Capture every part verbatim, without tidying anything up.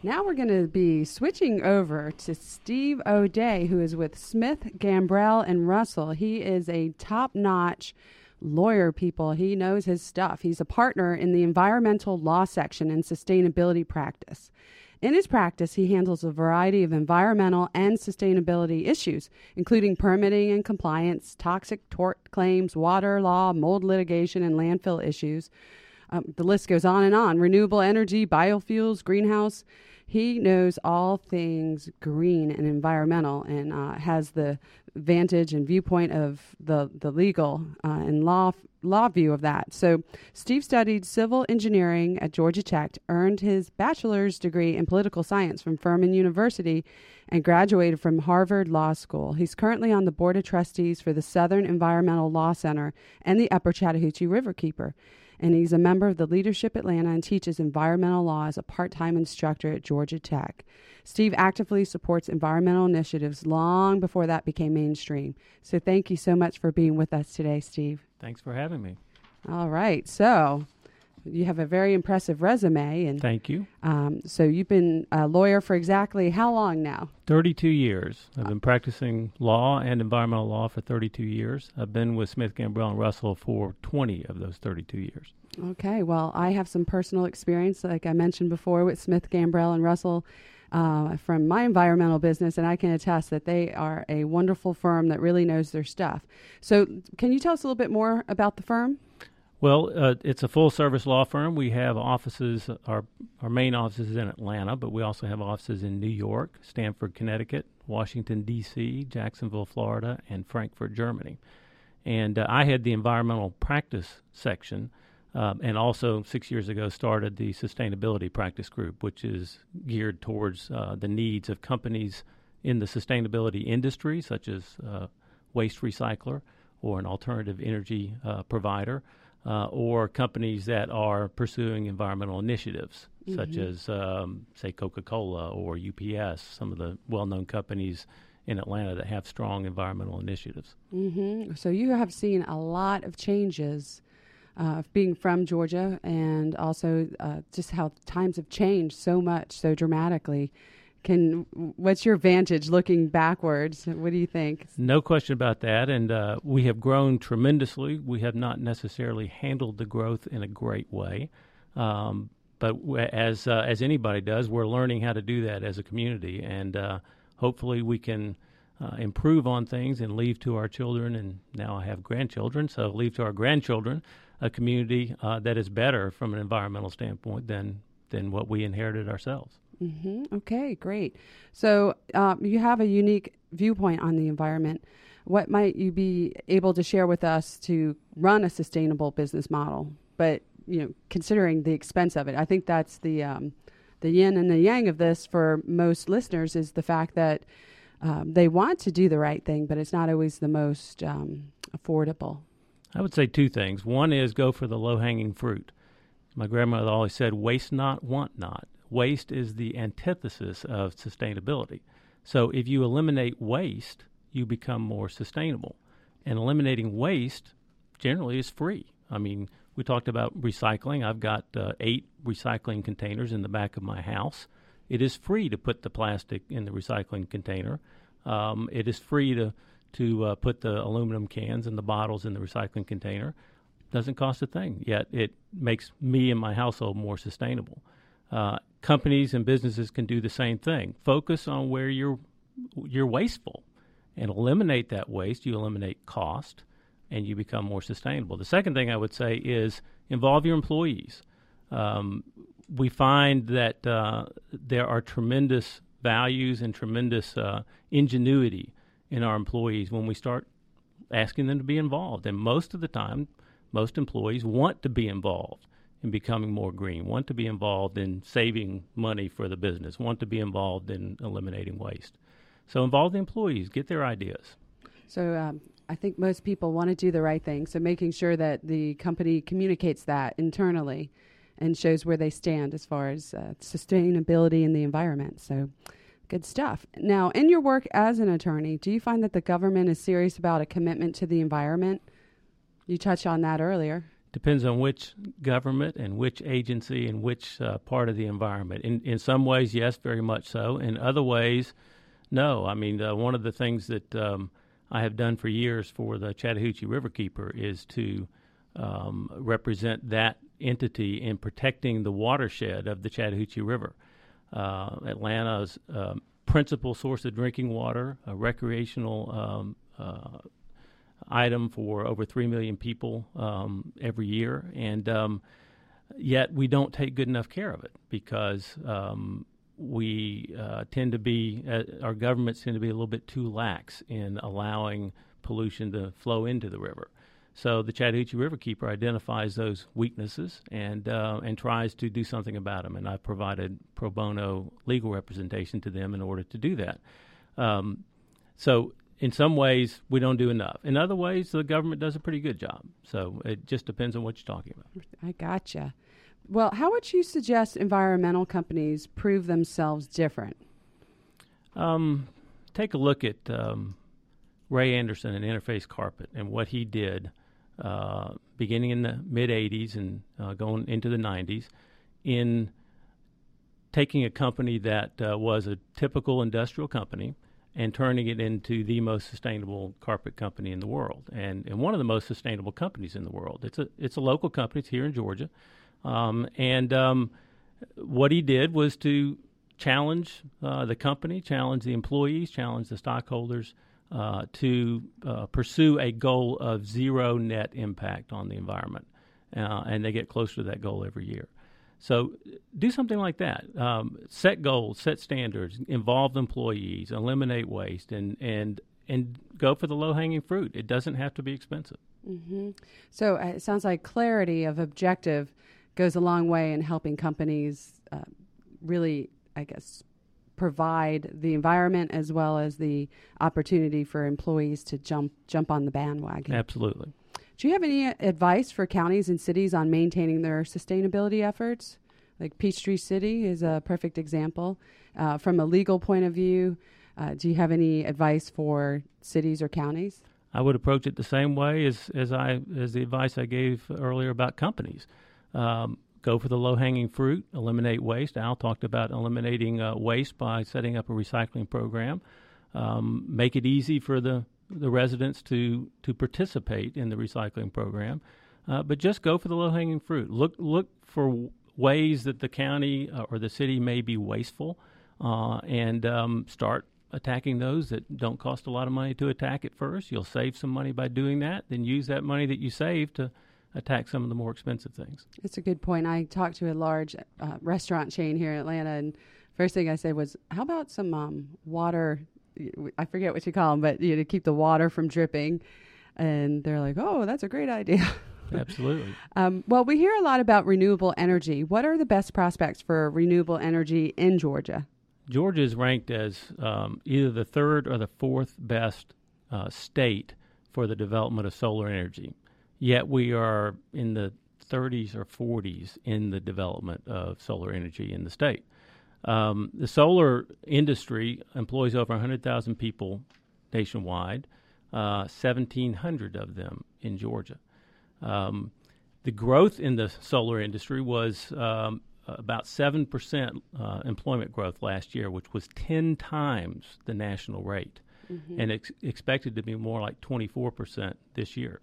Now we're going to be switching over to Steve O'Day, who is with Smith, Gambrell, and Russell. He is a top-notch lawyer, people. He knows his stuff. He's a partner in the environmental law section and sustainability practice. In his practice, he handles a variety of environmental and sustainability issues, including permitting and compliance, toxic tort claims, water law, mold litigation, and landfill issues. Um, the list goes on and on. Renewable energy, biofuels, greenhouse. He knows all things green and environmental, and uh, has the vantage and viewpoint of the, the legal uh, and law law view of that. So Steve studied civil engineering at Georgia Tech, earned his bachelor's degree in political science from Furman University, and graduated from Harvard Law School. He's currently on the board of trustees for the Southern Environmental Law Center and the Upper Chattahoochee Riverkeeper. And he's a member of the Leadership Atlanta and teaches environmental law as a part-time instructor at Georgia Tech. Steve actively supports environmental initiatives long before that became mainstream. So thank you so much for being with us today, Steve. Thanks for having me. All right. So you have a very impressive resume. And Thank you. Um, so you've been a lawyer for exactly how long now? thirty-two years. I've been practicing law and environmental law for thirty-two years. I've been with Smith, Gambrell, and Russell for twenty of those thirty-two years. Okay. Well, I have some personal experience, like I mentioned before, with Smith, Gambrell, and Russell uh, from my environmental business, and I can attest that they are a wonderful firm that really knows their stuff. So can you tell us a little bit more about the firm? Well, uh, it's a full-service law firm. We have offices, our our main office is in Atlanta, but we also have offices in New York, Stamford, Connecticut, Washington, D C, Jacksonville, Florida, and Frankfurt, Germany. And uh, I had the environmental practice section, um, and also six years ago started the sustainability practice group, which is geared towards uh, the needs of companies in the sustainability industry, such as uh, waste recycler or an alternative energy uh, provider, Uh, or companies that are pursuing environmental initiatives, mm-hmm. such as, um, say, Coca-Cola or U P S, some of the well-known companies in Atlanta that have strong environmental initiatives. Mm-hmm. So you have seen a lot of changes uh, being from Georgia, and also uh, just how times have changed so much, so dramatically. Can what's your vantage looking backwards? What do you think? No question about that, and uh, we have grown tremendously. We have not necessarily handled the growth in a great way, um, but w- as uh, as anybody does, we're learning how to do that as a community, and uh, hopefully we can uh, improve on things and leave to our children, and now I have grandchildren, so leave to our grandchildren a community uh, that is better from an environmental standpoint than than what we inherited ourselves. Mm-hmm. Okay, great. So um, you have a unique viewpoint on the environment. What might you be able to share with us to run a sustainable business model, but you know, considering the expense of it? I think that's the um, the yin and the yang of this for most listeners, is the fact that um, they want to do the right thing, but it's not always the most um, affordable. I would say two things. One is go for the low-hanging fruit. My grandmother always said, waste not, want not. Waste is the antithesis of sustainability. So if you eliminate waste, you become more sustainable. And eliminating waste generally is free. I mean, we talked about recycling. I've got uh, eight recycling containers in the back of my house. It is free to put the plastic in the recycling container. Um, it is free to, to uh, put the aluminum cans and the bottles in the recycling container. Doesn't cost a thing, yet it makes me and my household more sustainable. Uh, companies and businesses can do the same thing. Focus on where you're you're wasteful and eliminate that waste. You eliminate cost, and you become more sustainable. The second thing I would say is involve your employees. Um, we find that uh, there are tremendous values and tremendous uh, ingenuity in our employees when we start asking them to be involved. And most of the time, most employees want to be involved in becoming more green, want to be involved in saving money for the business, want to be involved in eliminating waste. So involve the employees, get their ideas. So um, I think most people want to do the right thing, so making sure that the company communicates that internally and shows where they stand as far as uh, sustainability in the environment. So good stuff. Now, in your work as an attorney, do you find that the government is serious about a commitment to the environment? You touched on that earlier. Depends on which government and which agency and which uh, part of the environment. In in some ways, yes, very much so. In other ways, no. I mean, uh, one of the things that um, I have done for years for the Chattahoochee Riverkeeper is to um, represent that entity in protecting the watershed of the Chattahoochee River. Uh, Atlanta's uh, principal source of drinking water, a recreational um, uh, item for over three million people um, every year, and um, yet we don't take good enough care of it because um, we uh, tend to be, uh, our governments tend to be a little bit too lax in allowing pollution to flow into the river. So the Chattahoochee Riverkeeper identifies those weaknesses and uh, and tries to do something about them, and I've provided pro bono legal representation to them in order to do that. Um, so in some ways, we don't do enough. In other ways, the government does a pretty good job. So it just depends on what you're talking about. I gotcha. Well, how would you suggest environmental companies prove themselves different? Um, take a look at um, Ray Anderson and Interface Carpet and what he did uh, beginning in the mid-eighties and uh, going into the nineties in taking a company that uh, was a typical industrial company and turning it into the most sustainable carpet company in the world, and, and one of the most sustainable companies in the world. It's a it's a local company. It's here in Georgia, um, and um, what he did was to challenge uh, the company, challenge the employees, challenge the stockholders uh, to uh, pursue a goal of zero net impact on the environment, uh, and they get closer to that goal every year. So do something like that. Um, set goals, set standards, involve employees, eliminate waste, and and and go for the low-hanging fruit. It doesn't have to be expensive. Mm-hmm. So uh, it sounds like clarity of objective goes a long way in helping companies uh, really, I guess, provide the environment as well as the opportunity for employees to jump jump on the bandwagon. Absolutely. Do you have any advice for counties and cities on maintaining their sustainability efforts? Like Peachtree City is a perfect example. Uh, from a legal point of view, uh, do you have any advice for cities or counties? I would approach it the same way as, as I as the advice I gave earlier about companies. Um, go for the low-hanging fruit, eliminate waste. Al talked about eliminating uh, waste by setting up a recycling program. Um, make it easy for the the residents to to participate in the recycling program, uh, but just go for the low-hanging fruit. Look look for w- ways that the county uh, or the city may be wasteful, uh, and um, start attacking those that don't cost a lot of money to attack at first. You'll save some money by doing that. Then use that money that you save to attack some of the more expensive things. That's a good point. I talked to a large uh, restaurant chain here in Atlanta, and first thing I said was, "How about some um, water?" I forget what you call them, but you know, to keep the water from dripping. And they're like, oh, that's a great idea. Absolutely. Um, well, we hear a lot about renewable energy. What are the best prospects for renewable energy in Georgia? Georgia is ranked as um, either the third or the fourth best uh, state for the development of solar energy. Yet we are in the thirties or forties in the development of solar energy in the state. Um, the solar industry employs over one hundred thousand people nationwide, uh, seventeen hundred of them in Georgia. Um, the growth in the solar industry was um, about seven percent uh, employment growth last year, which was ten times the national rate, mm-hmm. and it's expected to be more like twenty-four percent this year.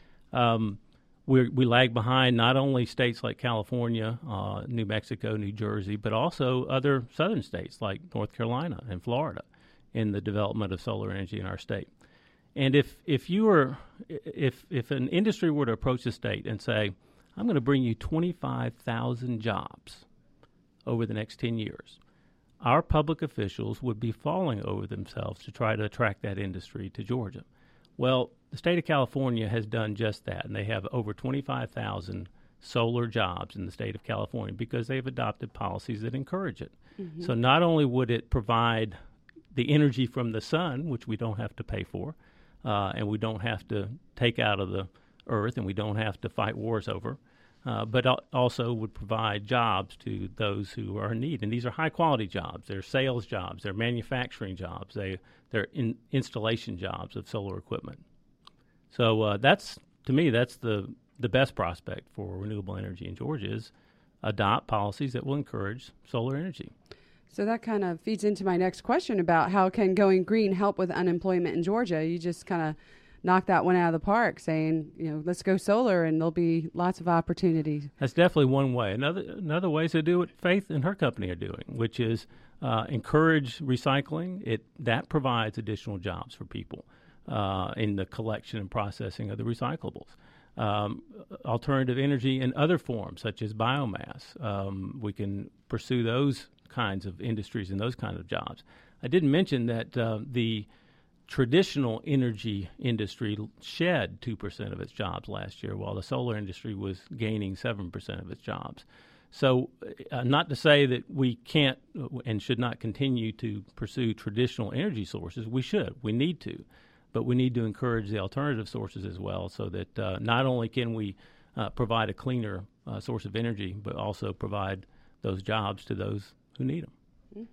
Um, We we lag behind not only states like California, uh, New Mexico, New Jersey, but also other southern states like North Carolina and Florida in the development of solar energy in our state. And if if you were if if an industry were to approach the state and say, "I'm going to bring you twenty-five thousand jobs over the next ten years," our public officials would be falling over themselves to try to attract that industry to Georgia. Well, the state of California has done just that, and they have over twenty-five thousand solar jobs in the state of California because they've adopted policies that encourage it. Mm-hmm. So not only would it provide the energy from the sun, which we don't have to pay for, uh, and we don't have to take out of the earth, and we don't have to fight wars over, uh, but al- also would provide jobs to those who are in need. And these are high-quality jobs. They're sales jobs. They're manufacturing jobs. They, they're in installation jobs of solar equipment. So uh, that's, to me, that's the the best prospect for renewable energy in Georgia is adopt policies that will encourage solar energy. So that kind of feeds into my next question about how can going green help with unemployment in Georgia. You just kind of knocked that one out of the park, saying, you know, let's go solar and there'll be lots of opportunities. That's definitely one way. Another another way is to do what Faith and her company are doing, which is uh, encourage recycling. It that provides additional jobs for people uh, in the collection and processing of the recyclables. Um, alternative energy in other forms, such as biomass. Um, we can pursue those kinds of industries and those kinds of jobs. I didn't mention that uh, the traditional energy industry shed two percent of its jobs last year, while the solar industry was gaining seven percent of its jobs. So uh, not to say that we can't and should not continue to pursue traditional energy sources. We should. We need to. But we need to encourage the alternative sources as well, so that uh, not only can we uh, provide a cleaner uh, source of energy, but also provide those jobs to those who need them.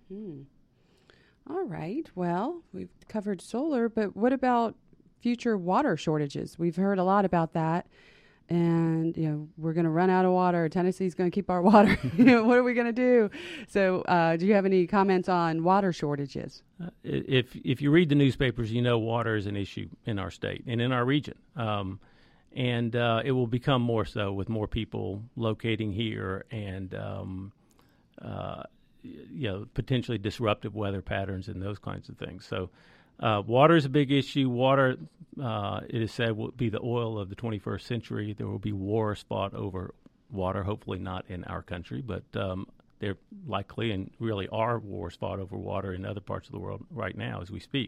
Mm-hmm. All right. Well, we've covered solar, but what about future water shortages? We've heard a lot about that. And, you know, we're going to run out of water. Tennessee's going to keep our water. You know, what are we going to do? So uh, do you have any comments on water shortages? Uh, if if you read the newspapers, you know water is an issue in our state and in our region. Um, and uh, it will become more so with more people locating here and, um, uh, you know, potentially disruptive weather patterns and those kinds of things. So Uh, water is a big issue. Water, uh, it is said, will be the oil of the twenty-first century. There will be wars fought over water, hopefully not in our country, but um, there likely and really are wars fought over water in other parts of the world right now as we speak.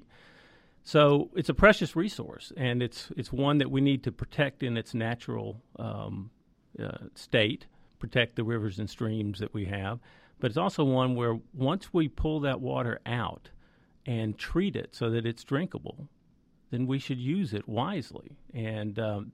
So it's a precious resource, and it's it's one that we need to protect in its natural um, uh, state, protect the rivers and streams that we have. But it's also one where once we pull that water out and treat it so that it's drinkable, then we should use it wisely. And um,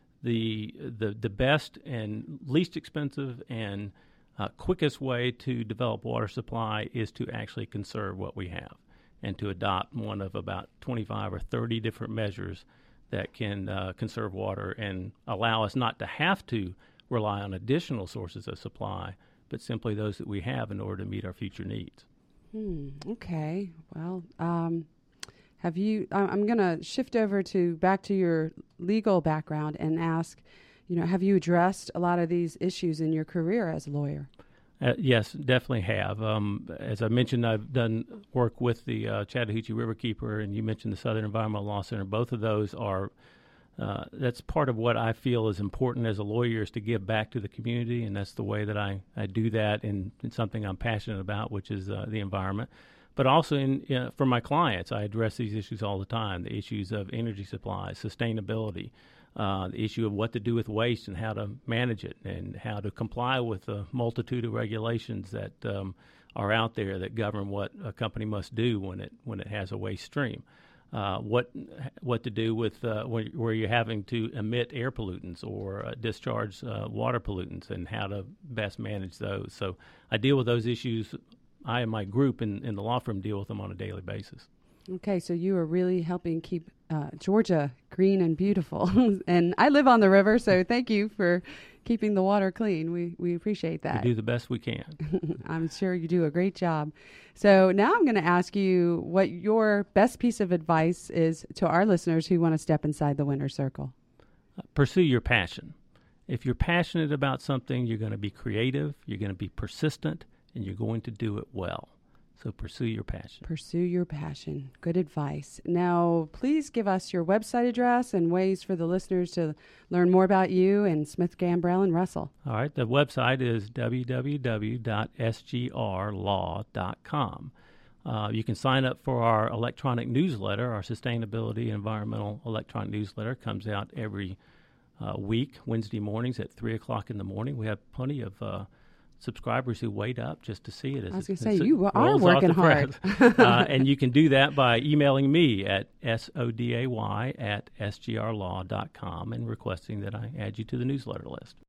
the the the best and least expensive and uh, quickest way to develop water supply is to actually conserve what we have and to adopt one of about twenty-five or thirty different measures that can uh, conserve water and allow us not to have to rely on additional sources of supply, but simply those that we have in order to meet our future needs. Hmm, okay. Well, um, have you, I, I'm going to shift over to back to your legal background and ask, you know, have you addressed a lot of these issues in your career as a lawyer? Uh, yes, definitely have. Um, as I mentioned, I've done work with the uh, Chattahoochee Riverkeeper, and you mentioned the Southern Environmental Law Center. Both of those are, uh, that's part of what I feel is important as a lawyer, is to give back to the community, and that's the way that I, I do that in, in something I'm passionate about, which is uh, the environment. But also in, uh, for my clients, I address these issues all the time, the issues of energy supply, sustainability, Uh, the issue of what to do with waste and how to manage it and how to comply with the multitude of regulations that um, are out there that govern what a company must do when it when it has a waste stream. Uh, what what to do with uh, when, where you're having to emit air pollutants or uh, discharge uh, water pollutants and how to best manage those. So I deal with those issues. I and my group in, in the law firm deal with them on a daily basis. Okay, so you are really helping keep uh, Georgia green and beautiful. And I live on the river, so thank you for keeping the water clean. We we appreciate that. We do the best we can. I'm sure you do a great job. So now I'm going to ask you what your best piece of advice is to our listeners who want to step inside the winner's circle. Uh, pursue your passion. If you're passionate about something, you're going to be creative, you're going to be persistent, and you're going to do it well. So pursue your passion. Pursue your passion. Good advice. Now, please give us your website address and ways for the listeners to learn more about you and Smith, Gambrell, and Russell. All right. The website is w w w dot s g r law dot com. Uh, you can sign up for our electronic newsletter. Our Sustainability Environmental Electronic Newsletter comes out every uh, week, Wednesday mornings at three o'clock in the morning. We have plenty of uh, subscribers who wait up just to see it. As I was going to say, you are working hard. uh, and you can do that by emailing me at soday at s g r law dot com and requesting that I add you to the newsletter list.